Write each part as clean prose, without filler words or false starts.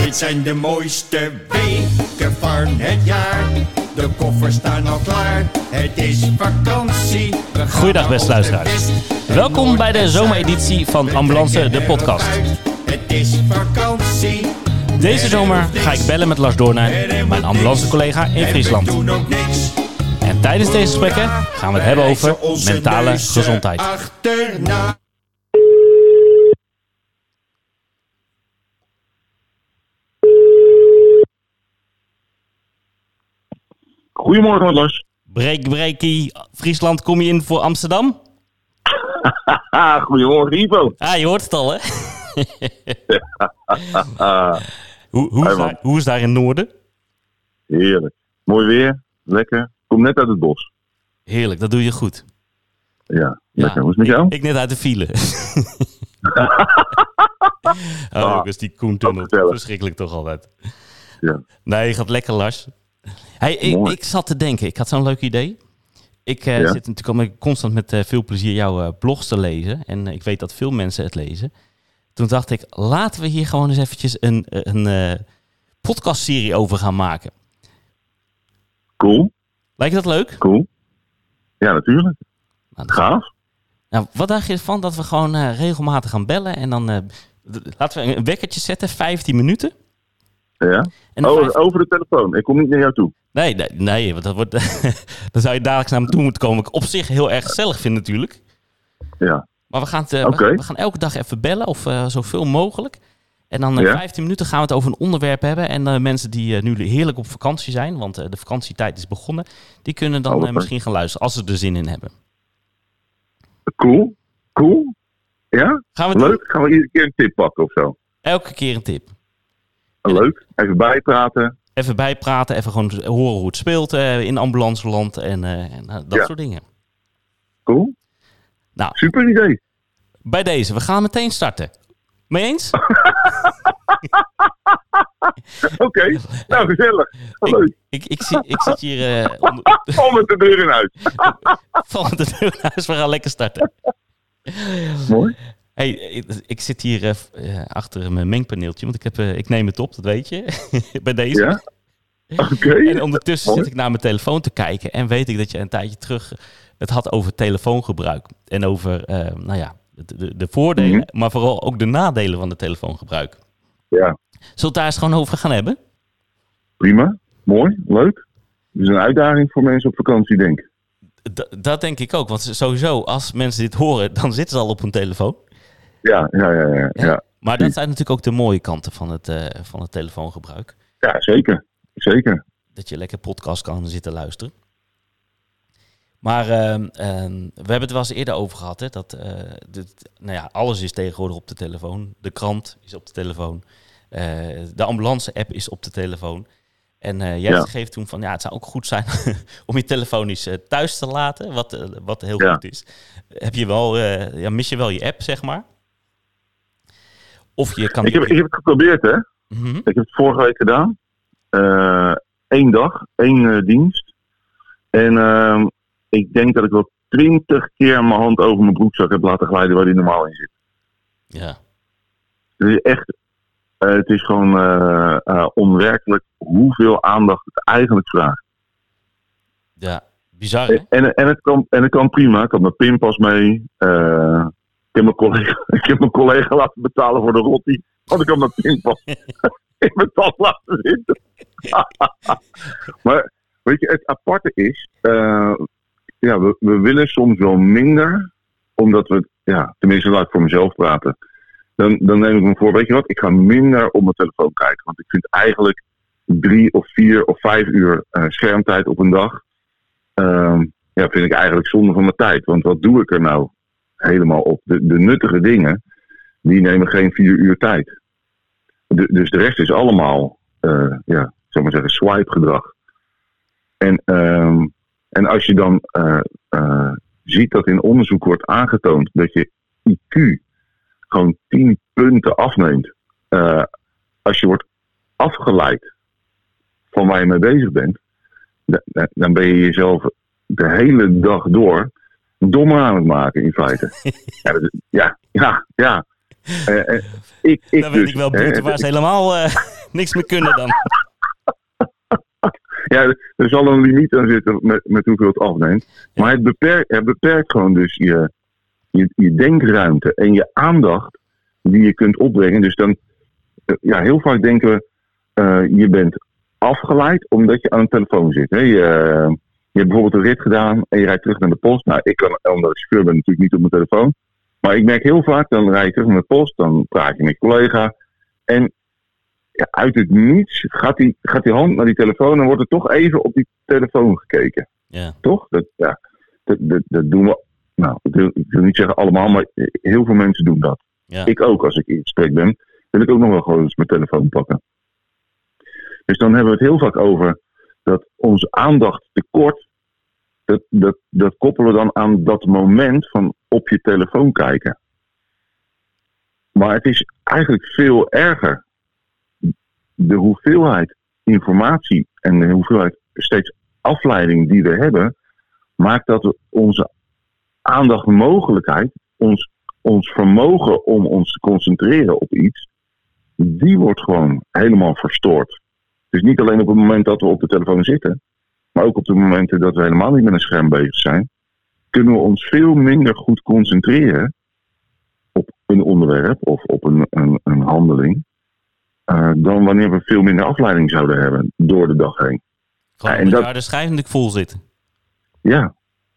Dit zijn de mooiste weken van het jaar. De koffers staan al klaar. Het is vakantie. Goeiedag beste luisteraars. Welkom bij de zomereditie van Ambulance, de podcast. Het is vakantie. Deze zomer ga ik bellen met Lars Doornijn, mijn ambulance-collega in Friesland. En tijdens deze gesprekken gaan we het hebben over mentale gezondheid. Goedemorgen, Lars. Breekie, Friesland, kom je in voor Amsterdam? Goedemorgen, Ivo. Je hoort het al, hè? Hoe is daar in het noorden? Heerlijk. Mooi weer, lekker. Kom net uit het bos. Heerlijk, dat doe je goed. Ja, lekker. Hoe is het met jou? Ik net uit de file. Ook is die Koentunnel. Verschrikkelijk toch altijd. Ja. Nee, gaat lekker, Lars. Hey, ik zat te denken, ik had zo'n leuk idee. Ik zit natuurlijk constant met veel plezier jouw blogs te lezen. En ik weet dat veel mensen het lezen. Toen dacht ik, laten we hier gewoon eens eventjes een podcastserie over gaan maken. Cool. Lijkt je dat leuk? Cool. Ja, natuurlijk. Gaaf. Nou, wat dacht je ervan dat we gewoon regelmatig gaan bellen? En dan laten we een wekkertje zetten, 15 minuten. Ja. Over de telefoon. Ik kom niet naar jou toe. Nee, want dat wordt, dan zou je dagelijks naar me toe moeten komen. Ik op zich heel erg gezellig vind natuurlijk. Ja. Maar we gaan elke dag even bellen, of zoveel mogelijk. En dan 15 minuten gaan we het over een onderwerp hebben. En mensen die nu heerlijk op vakantie zijn, want de vakantietijd is begonnen, die kunnen dan misschien gaan luisteren, als ze er zin in hebben. Cool. Ja? Leuk. Gaan we iedere keer een tip pakken of zo? Elke keer een tip. Leuk. Even bijpraten. Even gewoon horen hoe het speelt in ambulanceland en dat soort dingen. Cool. Nou, super idee. Bij deze, we gaan meteen starten. Mee eens? Oké, nou gezellig. Leuk. Ik zit hier... Val met de deur in huis. Val met de deur in huis, we gaan lekker starten. Mooi. Hey, ik zit hier achter mijn mengpaneeltje, want ik neem het op, dat weet je. Bij deze. Ja? Oké. En ondertussen zit ik naar mijn telefoon te kijken en weet ik dat je een tijdje terug het had over telefoongebruik. En over, de voordelen, maar vooral ook de nadelen van het telefoongebruik. Ja. Zullen we het daar eens gewoon over gaan hebben? Prima, mooi, leuk. Het is een uitdaging voor mensen op vakantie, denk ik. Dat denk ik ook, want sowieso, als mensen dit horen, dan zitten ze al op hun telefoon. Ja. Maar dat zijn natuurlijk ook de mooie kanten van het telefoongebruik. Ja, zeker. Dat je lekker podcast kan zitten luisteren. Maar we hebben het wel eens eerder over gehad, hè, dat alles is tegenwoordig op de telefoon. De krant is op de telefoon. De ambulance-app is op de telefoon. En jij geeft toen van, het zou ook goed zijn om je telefoon eens thuis te laten, wat heel goed is. Heb je wel, mis je wel je app, zeg maar? Of je kan... Ik heb het geprobeerd, hè. Mm-hmm. Ik heb het vorige week gedaan. 1 dag, 1 dienst. En ik denk dat ik wel 20 keer mijn hand over mijn broekzak heb laten glijden waar die normaal in zit. Ja. Het is echt... het is gewoon onwerkelijk hoeveel aandacht het eigenlijk vraagt. Ja, bizar, hè? En het kan prima. Ik had mijn pinpas mee. Ik heb mijn collega laten betalen voor de rotti. Want ik had mijn pinpas in mijn tas laten zitten. Maar weet je, het aparte is... we willen soms wel minder. Omdat we... tenminste laat ik voor mezelf praten. Dan neem ik me voor, weet je wat, ik ga minder op mijn telefoon kijken. Want ik vind eigenlijk 3 of 4 of 5 uur schermtijd op een dag... vind ik eigenlijk zonde van mijn tijd. Want wat doe ik er nou helemaal op? De nuttige dingen, die nemen geen 4 uur tijd. Dus de rest is allemaal, zal maar zeggen, swipe gedrag. En als je dan ziet dat in onderzoek wordt aangetoond dat je IQ... gewoon 10 punten afneemt. Als je wordt afgeleid van waar je mee bezig bent, dan ben je jezelf de hele dag door dommer aan het maken, in feite. Dan weet ik wel, Boetewaars helemaal niks meer kunnen dan. Ja, er zal een limiet aan zitten met hoeveel het afneemt. Ja. Maar het beperkt gewoon dus je denkruimte en je aandacht die je kunt opbrengen. Dus dan, heel vaak denken we, je bent afgeleid omdat je aan een telefoon zit. Hè? Je hebt bijvoorbeeld een rit gedaan en je rijdt terug naar de post. Nou, ik kan, omdat ik chauffeur ben, natuurlijk niet op mijn telefoon. Maar ik merk heel vaak, dan rijd je terug naar de post, dan praat je met je collega. En uit het niets gaat die hand naar die telefoon en wordt er toch even op die telefoon gekeken. Ja. Toch? Dat doen we. Nou, ik wil niet zeggen allemaal, maar heel veel mensen doen dat. Ja. Ik ook, als ik in gesprek ben, wil ik ook nog wel gewoon eens mijn telefoon pakken. Dus dan hebben we het heel vaak over dat onze aandacht tekort, dat koppelen we dan aan dat moment van op je telefoon kijken. Maar het is eigenlijk veel erger. De hoeveelheid informatie en de hoeveelheid steeds afleiding die we hebben, maakt dat we onze aandachtmogelijkheid, ons vermogen om ons te concentreren op iets, die wordt gewoon helemaal verstoord. Dus niet alleen op het moment dat we op de telefoon zitten, maar ook op de momenten dat we helemaal niet met een scherm bezig zijn, kunnen we ons veel minder goed concentreren op een onderwerp of op een handeling, dan wanneer we veel minder afleiding zouden hebben door de dag heen. Gewoon en omdat de schijf natuurlijk vol zit. Ja.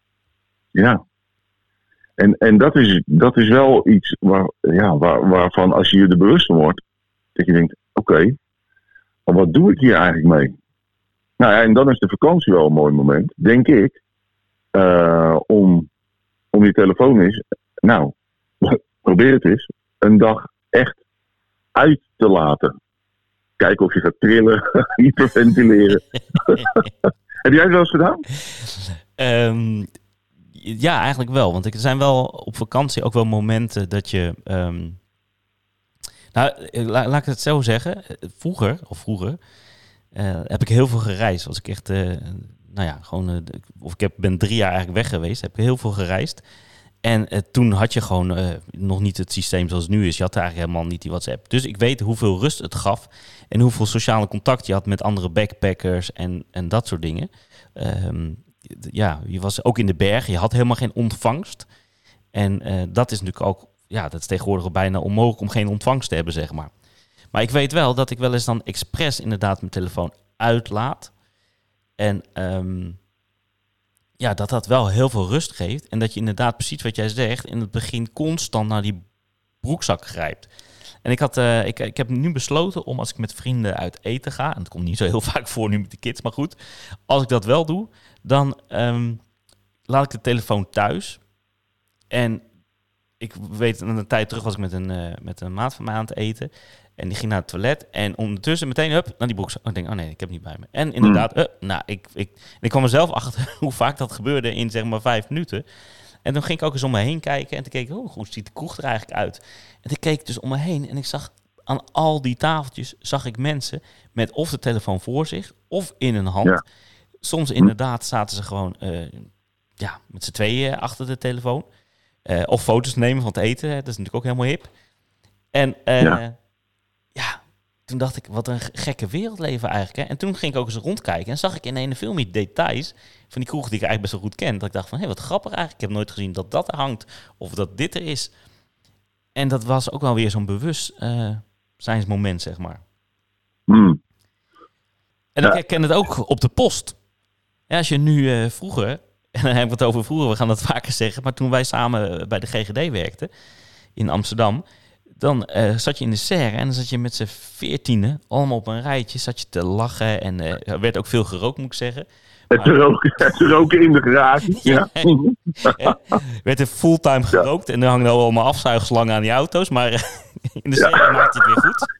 En dat is wel iets waarvan als je je er bewust van wordt, dat je denkt, oké, maar wat doe ik hier eigenlijk mee? Nou ja, en dan is de vakantie wel een mooi moment, denk ik, om je telefoon eens, nou, probeer het eens, een dag echt uit te laten. Kijken of je gaat trillen, hyperventileren. Heb jij het wel eens gedaan? Ja, eigenlijk wel. Want er zijn wel op vakantie ook wel momenten dat je... laat ik het zo zeggen. Vroeger heb ik heel veel gereisd. Was ik echt... ben 3 jaar eigenlijk weg geweest. Heb ik heel veel gereisd. En toen had je gewoon nog niet het systeem zoals het nu is. Je had eigenlijk helemaal niet die WhatsApp. Dus ik weet hoeveel rust het gaf. En hoeveel sociale contact je had met andere backpackers en dat soort dingen. Je was ook in de bergen. Je had helemaal geen ontvangst. En dat is natuurlijk ook... Ja, dat is tegenwoordig bijna onmogelijk om geen ontvangst te hebben, zeg maar. Maar ik weet wel dat ik wel eens dan expres inderdaad mijn telefoon uitlaat. En dat wel heel veel rust geeft. En dat je inderdaad precies wat jij zegt, in het begin constant naar die broekzak grijpt. En ik heb nu besloten om als ik met vrienden uit eten ga, en dat komt niet zo heel vaak voor nu met de kids, maar goed. Als ik dat wel doe, dan laat ik de telefoon thuis. En ik weet, een tijd terug was ik met een maat van mij aan het eten. En die ging naar het toilet. En ondertussen meteen naar die broekzak. Ik denk, oh nee, ik heb het niet bij me. En inderdaad, ik kwam mezelf achter hoe vaak dat gebeurde in zeg maar 5 minuten. En toen ging ik ook eens om me heen kijken. En toen keek ik, hoe ziet de kroeg er eigenlijk uit? En toen keek ik dus om me heen. En ik zag aan al die tafeltjes, zag ik mensen met of de telefoon voor zich, of in een hand. Ja. Soms inderdaad zaten ze gewoon met z'n tweeën achter de telefoon. Of foto's nemen van het eten. Dat is natuurlijk ook helemaal hip. En toen dacht ik, wat een gekke wereld leven eigenlijk. Hè? En toen ging ik ook eens rondkijken. En zag ik in een veel meer details van die kroeg die ik eigenlijk best wel goed ken. Dat ik dacht van, wat grappig eigenlijk. Ik heb nooit gezien dat er hangt. Of dat dit er is. En dat was ook wel weer zo'n bewustzijnsmoment, zeg maar. En ik herken het ook op de post. Ja, als je nu vroeger... En dan heb ik het over vroeger, we gaan dat vaker zeggen. Maar toen wij samen bij de GGD werkten in Amsterdam, dan zat je in de serre en dan zat je met z'n 14 allemaal op een rijtje, zat je te lachen en er werd ook veel gerookt, moet ik zeggen. Het roken in de garage. Ja. Werd er fulltime gerookt en er hangen allemaal afzuigslangen aan die auto's, maar in de serre maakte het weer goed.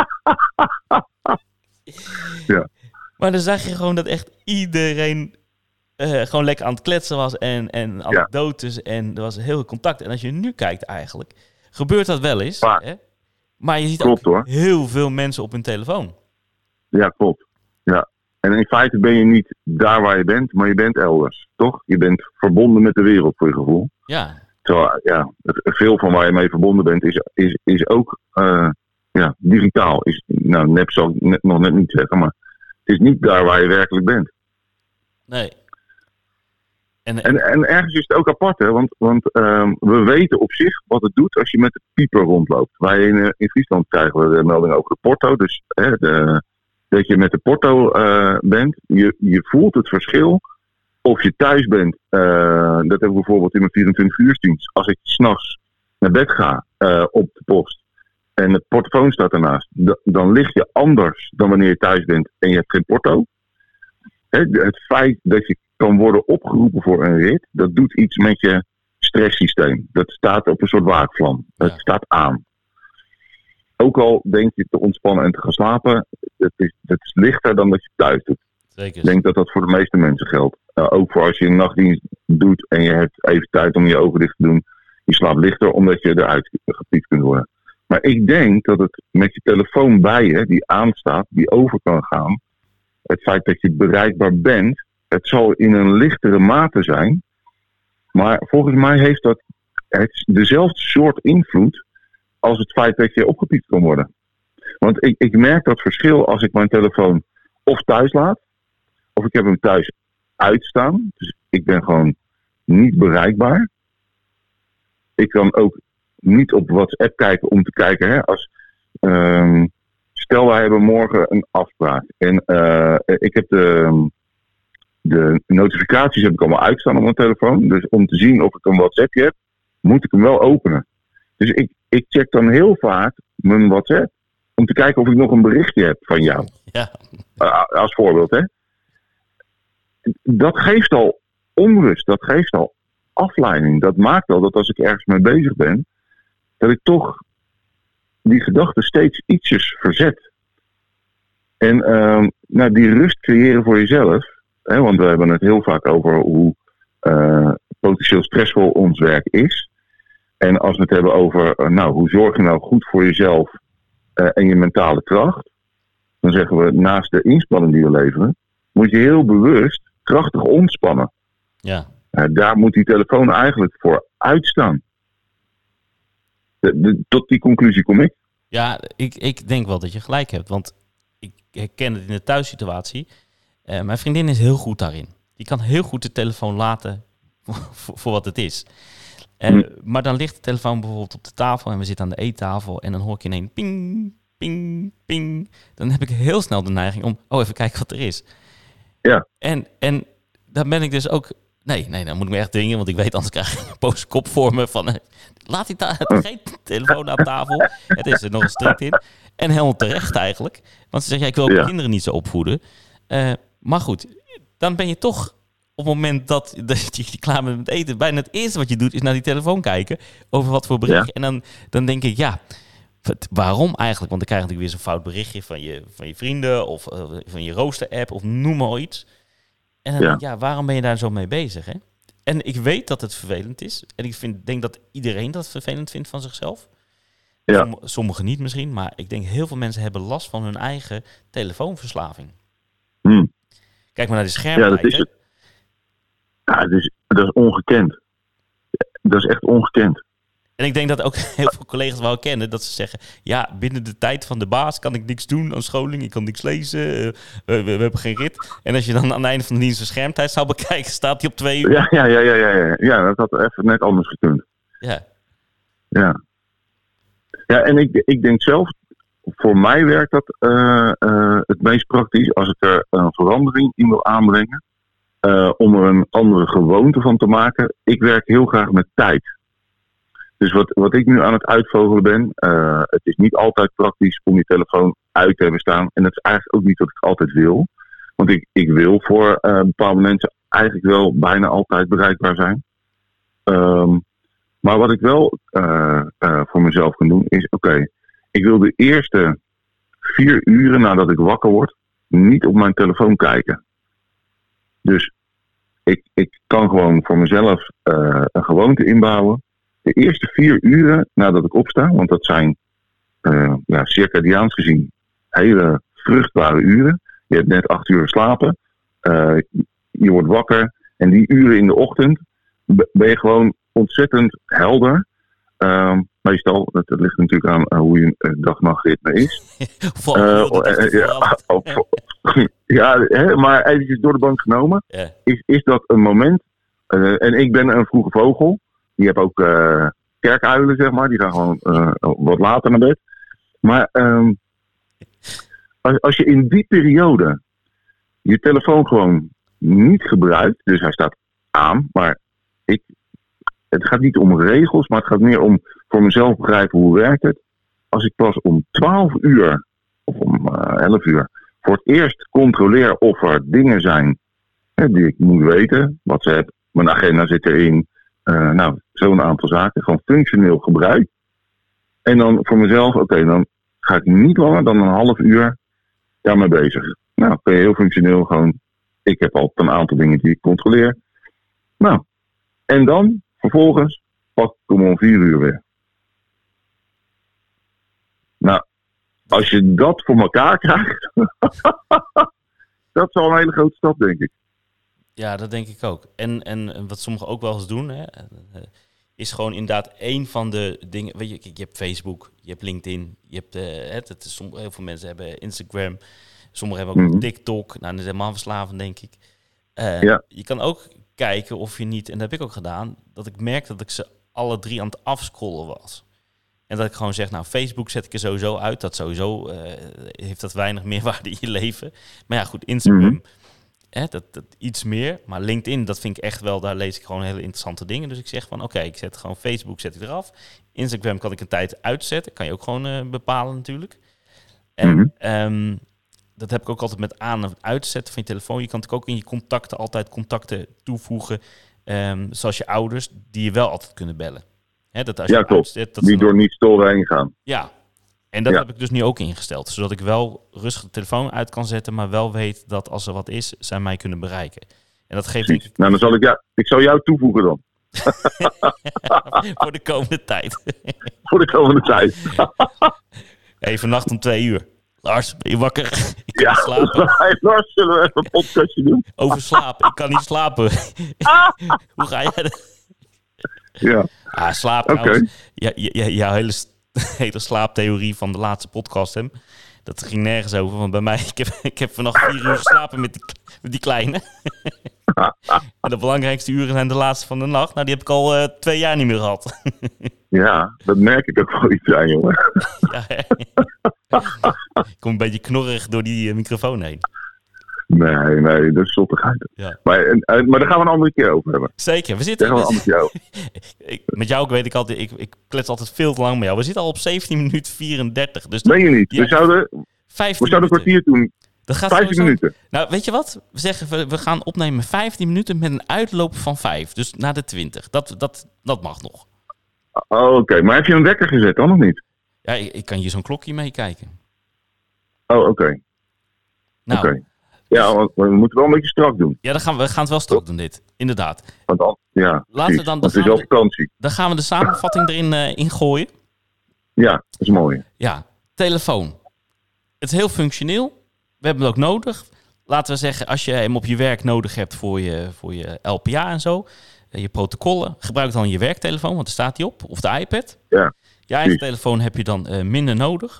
Ja. Maar dan zag je gewoon dat echt iedereen gewoon lekker aan het kletsen was en anekdotes en er was heel veel contact. En als je nu kijkt eigenlijk, gebeurt dat wel eens. Hè? Maar je ziet ook heel veel mensen op hun telefoon. Ja, klopt. Ja. En in feite ben je niet daar waar je bent, maar je bent elders, toch? Je bent verbonden met de wereld, voor je gevoel. Ja. Terwijl, veel van waar je mee verbonden bent is ook digitaal. nep zal ik nog net niet zeggen, maar het is niet daar waar je werkelijk bent. Nee. En ergens is het ook apart, hè? Want we weten op zich wat het doet als je met de pieper rondloopt. Wij in Friesland krijgen we de melding over de porto. Dus dat je met de porto bent. Je voelt het verschil of je thuis bent. Dat heb ik bijvoorbeeld in mijn 24 uursdienst. Als ik 's nachts naar bed ga op de post en de portofoon staat ernaast. Dan lig je anders dan wanneer je thuis bent en je hebt geen porto. Het feit dat je kan worden opgeroepen voor een rit, dat doet iets met je stresssysteem. Dat staat op een soort waakvlam. Het staat aan. Ook al denk je te ontspannen en te gaan slapen, het is lichter dan dat je thuis doet. Zeker. Ik denk dat dat voor de meeste mensen geldt. Ook voor als je een nachtdienst doet en je hebt even tijd om je ogen dicht te doen. Je slaapt lichter omdat je eruit gepiept kunt worden. Maar ik denk dat het met je telefoon bij je, die aanstaat, die over kan gaan. Het feit dat je bereikbaar bent, het zal in een lichtere mate zijn. Maar volgens mij heeft dat dezelfde soort invloed als het feit dat je opgepiept kan worden. Want ik merk dat verschil als ik mijn telefoon of thuis laat, of ik heb hem thuis uitstaan. Dus ik ben gewoon niet bereikbaar. Ik kan ook niet op WhatsApp kijken om te kijken. Hè, stel wij hebben morgen een afspraak. En ik heb de notificaties heb ik allemaal uitstaan op mijn telefoon. Dus om te zien of ik een WhatsAppje heb, moet ik hem wel openen. Dus ik check dan heel vaak mijn WhatsApp. Om te kijken of ik nog een berichtje heb van jou. Ja. Als voorbeeld, hè. Dat geeft al onrust. Dat geeft al afleiding. Dat maakt al dat als ik ergens mee bezig ben, dat ik toch die gedachten steeds ietsjes verzet. En die rust creëren voor jezelf. Hè, want we hebben het heel vaak over hoe potentieel stressvol ons werk is. En als we het hebben over hoe zorg je nou goed voor jezelf en je mentale kracht. Dan zeggen we naast de inspanning die we leveren, moet je heel bewust krachtig ontspannen. Ja. Daar moet die telefoon eigenlijk voor uitstaan. Tot die conclusie kom ik. Ja, ik denk wel dat je gelijk hebt. Want ik herken het in de thuissituatie. Mijn vriendin is heel goed daarin. Die kan heel goed de telefoon laten voor wat het is. Maar dan ligt de telefoon bijvoorbeeld op de tafel en we zitten aan de eettafel en dan hoor ik ineens ping, ping, ping. Dan heb ik heel snel de neiging om, even kijken wat er is. Ja. En dan ben ik dus ook, nee, dan moet ik me echt dwingen, want ik weet anders krijg ik een boze kop voor me van, laat die geen telefoon aan tafel. Het is er nog een strikt in. En helemaal terecht eigenlijk. Want ze zeggen, ik wil ook kinderen niet zo opvoeden. Maar goed, dan ben je toch op het moment dat je klaar bent met eten, bijna het eerste wat je doet is naar die telefoon kijken over wat voor bericht. Ja. En dan denk ik, waarom eigenlijk? Want dan krijg je natuurlijk weer zo'n fout berichtje van je vrienden of van je rooster-app of noem maar iets. En dan denk ik, waarom ben je daar zo mee bezig? Hè? En ik weet dat het vervelend is. En ik denk dat iedereen dat vervelend vindt van zichzelf. Ja. Sommigen niet misschien, maar ik denk heel veel mensen hebben last van hun eigen telefoonverslaving. Kijk maar naar de schermtijd. Ja, dat is het. Ja, dat is ongekend. Dat is echt ongekend. En ik denk dat ook heel veel collega's wel kennen dat ze zeggen, binnen de tijd van de baas kan ik niks doen aan scholing, ik kan niks lezen, we hebben geen rit. En als je dan aan het einde van de dienst de schermtijd zou bekijken, staat die op 2 uur. Ja, dat had even net anders gekund. Ja. Ja, en ik denk zelf, voor mij werkt dat het meest praktisch als ik er een verandering in wil aanbrengen. Om er een andere gewoonte van te maken. Ik werk heel graag met tijd. Dus wat ik nu aan het uitvogelen ben, het is niet altijd praktisch om je telefoon uit te hebben staan. En dat is eigenlijk ook niet wat ik altijd wil. Want ik wil voor bepaalde mensen eigenlijk wel bijna altijd bereikbaar zijn. Maar wat ik wel voor mezelf kan doen is, ik wil de eerste 4 uren nadat ik wakker word niet op mijn telefoon kijken. Dus ik kan gewoon voor mezelf een gewoonte inbouwen. De eerste 4 uren nadat ik opsta, want dat zijn circadiaans gezien hele vruchtbare uren. Je hebt net 8 uur geslapen. Je wordt wakker. En die uren in de ochtend ben je gewoon ontzettend helder. Meestal, dat ligt natuurlijk aan hoe je dag-nachtritme is. Maar eventjes door de bank genomen. Yeah. Is dat een moment... en ik ben een vroege vogel. Die heb ook kerkuilen, zeg maar. Die gaan gewoon wat later naar bed. Maar als je in die periode je telefoon gewoon niet gebruikt... Dus hij staat aan, maar het gaat niet om regels, maar het gaat meer om voor mezelf begrijpen hoe werkt het. Als ik pas om 12 uur of om 11 uur voor het eerst controleer of er dingen zijn die ik moet weten. WhatsApp, mijn agenda zit erin. Zo'n aantal zaken. Gewoon functioneel gebruik. En dan voor mezelf, dan ga ik niet langer dan een half uur daarmee bezig. Nou, ben je heel functioneel gewoon. Ik heb altijd een aantal dingen die ik controleer. Nou, en dan vervolgens pak ik hem om 4 uur weer. Nou, als je dat voor elkaar krijgt, dat is al een hele grote stap, denk ik. Ja, dat denk ik ook. En wat sommigen ook wel eens doen, is gewoon inderdaad één van de dingen. Weet je hebt Facebook, je hebt LinkedIn, je hebt heel veel mensen hebben Instagram, sommigen hebben ook TikTok. Nou, dat is helemaal verslavend, denk ik. Je kan ook kijken of je niet, en dat heb ik ook gedaan, dat ik merkte dat ik ze alle 3 aan het afscrollen was. En dat ik gewoon zeg, nou, Facebook zet ik er sowieso uit. Dat sowieso heeft dat weinig meerwaarde in je leven. Maar ja, goed, Instagram, dat iets meer. Maar LinkedIn, dat vind ik echt wel, daar lees ik gewoon hele interessante dingen. Dus ik zeg van, oké, ik zet gewoon Facebook zet ik eraf. Instagram kan ik een tijd uitzetten. Kan je ook gewoon bepalen natuurlijk. En dat heb ik ook altijd met aan- en uitzetten van je telefoon. Je kan natuurlijk ook in je contacten altijd contacten toevoegen. Zoals je ouders, die je wel altijd kunnen bellen. Dat als je klopt. Uitzet, die door niet storen heen gaan. Ja, en dat heb ik dus nu ook ingesteld. Zodat ik wel rustig de telefoon uit kan zetten, maar wel weet dat als er wat is, zij mij kunnen bereiken. En dat geeft... Nou, dan zal ik zal jou toevoegen dan. Voor de komende tijd. Voor de komende tijd. Hey, vannacht om 2 uur. Lars, ben je wakker? Ik kan niet slapen. Lars, zullen we even een podcastje doen? Over slapen. Ik kan niet slapen. Hoe ga jij dat? Ja. Slaap trouwens. Jouw hele slaaptheorie van de laatste podcast, dat ging nergens over. Want bij mij, ik heb vannacht 4 uur geslapen met die kleine. En de belangrijkste uren zijn de laatste van de nacht. Nou, die heb ik al 2 jaar niet meer gehad. Ja, dat merk ik ook wel iets aan, jongen. Ik kom een beetje knorrig door die microfoon heen. Nee, dat is zottigheid. Ja. Maar daar gaan we een andere keer over hebben. Zeker, we zitten... met jou weet ik altijd... Ik klets altijd veel te lang met jou. We zitten al op 17 minuten 34. Dus meen je niet? We zouden een kwartier doen. Dat gaat 15 minuten. Nou, weet je wat? We zeggen, we gaan opnemen 15 minuten met een uitloop van 5. Dus naar de 20. Dat mag nog. Oké. Maar heb je een wekker gezet dan of niet? Ja, ik kan hier zo'n klokje meekijken. Oh, oké. Nou... Okay. Ja, want we moeten wel een beetje strak doen. Ja, we gaan het wel strak doen, dit. Inderdaad. Want laten we dan... Het is wel vakantie. Dan gaan we de samenvatting erin gooien. Ja, dat is mooi. Ja, telefoon. Het is heel functioneel. We hebben het ook nodig. Laten we zeggen, als je hem op je werk nodig hebt voor je LPA en zo, je protocollen, gebruik dan je werktelefoon, want daar staat hij op. Of de iPad. Ja. Je eigen telefoon heb je dan minder nodig.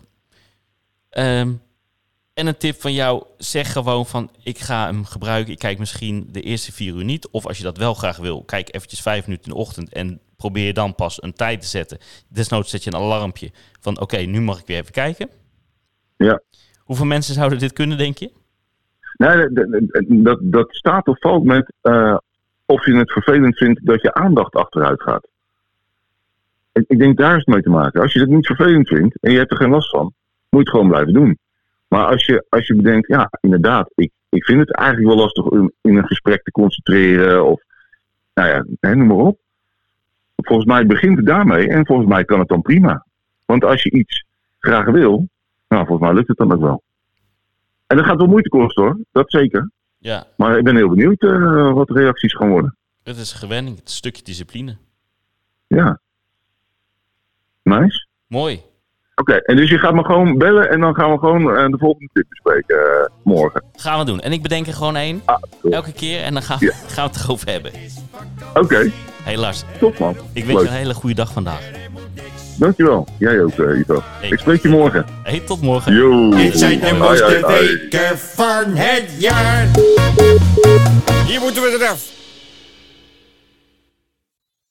En een tip van jou, zeg gewoon van, ik ga hem gebruiken. Ik kijk misschien de eerste 4 uur niet. Of als je dat wel graag wil, kijk eventjes 5 minuten in de ochtend en probeer dan pas een tijd te zetten. Desnoods zet je een alarmpje van, oké, nu mag ik weer even kijken. Ja. Hoeveel mensen zouden dit kunnen, denk je? Nee, dat staat of valt met of je het vervelend vindt dat je aandacht achteruit gaat. Ik denk daar is het mee te maken. Als je het niet vervelend vindt en je hebt er geen last van, moet je het gewoon blijven doen. Maar als je bedenkt, ja, inderdaad, ik vind het eigenlijk wel lastig om in een gesprek te concentreren of, noem maar op. Volgens mij begint het daarmee en volgens mij kan het dan prima. Want als je iets graag wil, volgens mij lukt het dan ook wel. En dat gaat wel moeite kosten hoor, dat zeker. Ja. Maar ik ben heel benieuwd wat de reacties gaan worden. Het is gewenning, het is een stukje discipline. Ja. Nice. Mooi. Oké, en dus je gaat me gewoon bellen en dan gaan we gewoon de volgende tip bespreken morgen. Gaan we doen. En ik bedenk er gewoon 1. Elke keer en dan gaan we het erover hebben. Oké. Hey Lars. Top man. Ik wens je een hele goede dag vandaag. Dankjewel. Jij ook, Ivo. Hey. Ik spreek je morgen. Hey, tot morgen. Yo. Dit zijn de Hoi, mooiste hoi, hoi. weken van het jaar. Hier moeten we eraf.